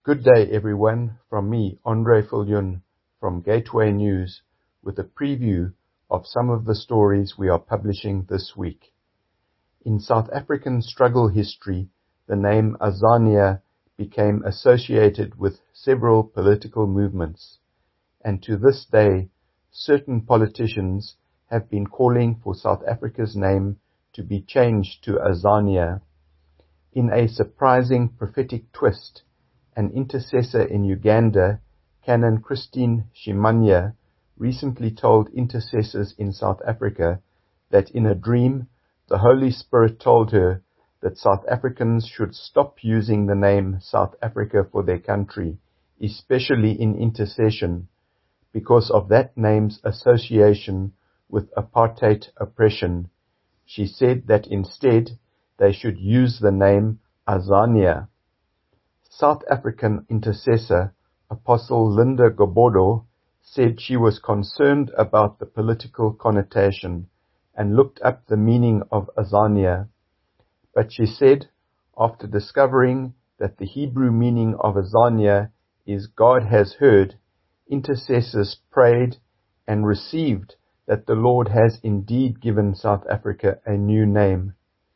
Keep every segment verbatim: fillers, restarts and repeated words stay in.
Good day everyone, from me, Andre Viljoen, from Gateway News, with a preview of some of the stories we are publishing this week. In South African struggle history, the name Azania became associated with several political movements, and to this day, certain politicians have been calling for South Africa's name to be changed to Azania. In a surprising prophetic twist, an intercessor in Uganda, Canon Christine Shimanya, recently told intercessors in South Africa that in a dream, the Holy Spirit told her that South Africans should stop using the name South Africa for their country, especially in intercession, because of that name's association with apartheid oppression. She said that instead, they should use the name Azania. South African intercessor Apostle Linda Gobodo said she was concerned about the political connotation and looked up the meaning of Azania. But she said, after discovering that the Hebrew meaning of Azania is God has heard, intercessors prayed and received that the Lord has indeed given South Africa a new name.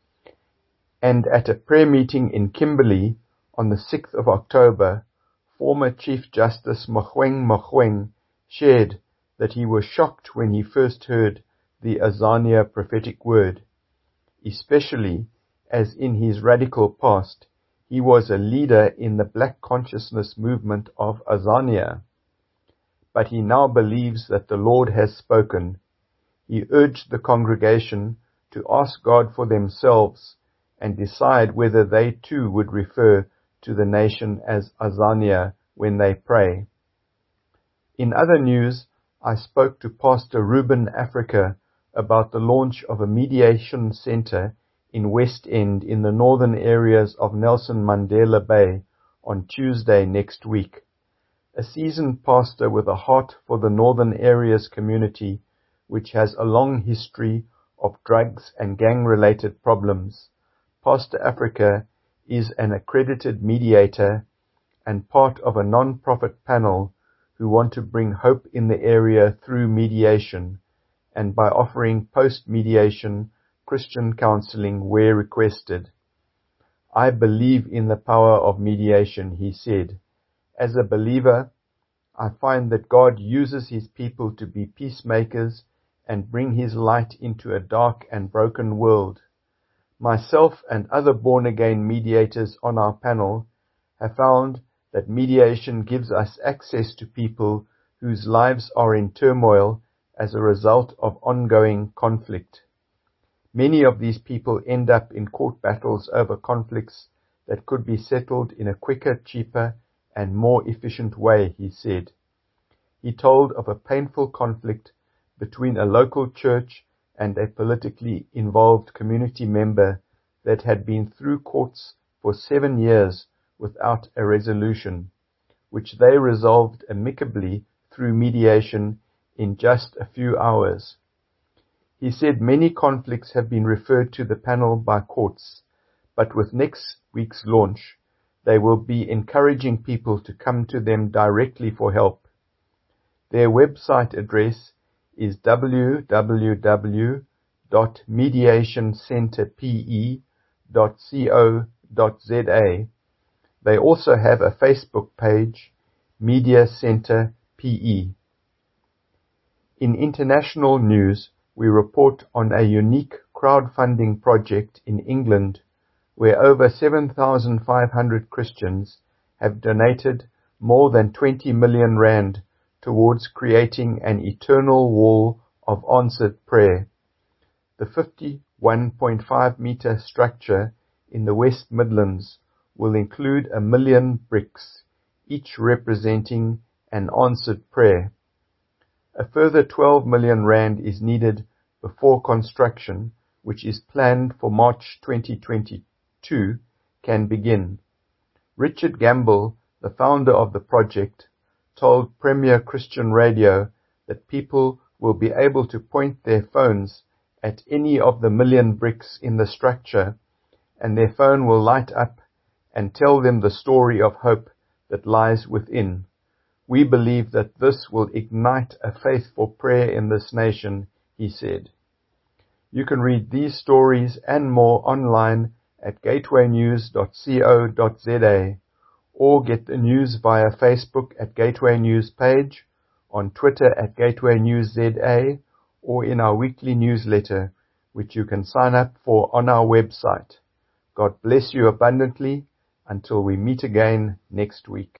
And at a prayer meeting in Kimberley, on the sixth of October, former Chief Justice Mogoeng Mogoeng shared that he was shocked when he first heard the Azania prophetic word, especially as in his radical past he was a leader in the Black consciousness movement of Azania. But he now believes that the Lord has spoken. He urged the congregation to ask God for themselves and decide whether they too would refer to the nation as Azania when they pray. In other news, I spoke to Pastor Ruben Africa about the launch of a mediation center in West End in the northern areas of Nelson Mandela Bay on Tuesday next week. A seasoned pastor with a heart for the northern areas community, which has a long history of drugs and gang-related problems, Pastor Africa is an accredited mediator and part of a non-profit panel who want to bring hope in the area through mediation and by offering post-mediation Christian counseling where requested. I believe in the power of mediation, he said. As a believer, I find that God uses his people to be peacemakers and bring his light into a dark and broken world. Myself and other born-again mediators on our panel have found that mediation gives us access to people whose lives are in turmoil as a result of ongoing conflict. Many of these people end up in court battles over conflicts that could be settled in a quicker, cheaper, and more efficient way, he said. He told of a painful conflict between a local church and a politically involved community member that had been through courts for seven years without a resolution, which they resolved amicably through mediation in just a few hours. He said many conflicts have been referred to the panel by courts, but with next week's launch, they will be encouraging people to come to them directly for help. Their website address is w w w dot mediation center p e dot co dot z a. They also have a Facebook page, Media Center P E. In international news, we report on a unique crowdfunding project in England where over seven thousand five hundred Christians have donated more than twenty million rand towards creating an eternal wall of answered prayer. The fifty-one point five meter structure in the West Midlands will include a million bricks, each representing an answered prayer. A further twelve million rand is needed before construction, which is planned for March twenty twenty-two, can begin. Richard Gamble, the founder of the project, told Premier Christian Radio that people will be able to point their phones at any of the million bricks in the structure, and their phone will light up and tell them the story of hope that lies within. We believe that this will ignite a faith for prayer in this nation, he said. You can read these stories and more online at gateway news dot co dot za, or get the news via Facebook at Gateway News page, on Twitter at Gateway News Z A, or in our weekly newsletter, which you can sign up for on our website. God bless you abundantly until we meet again next week.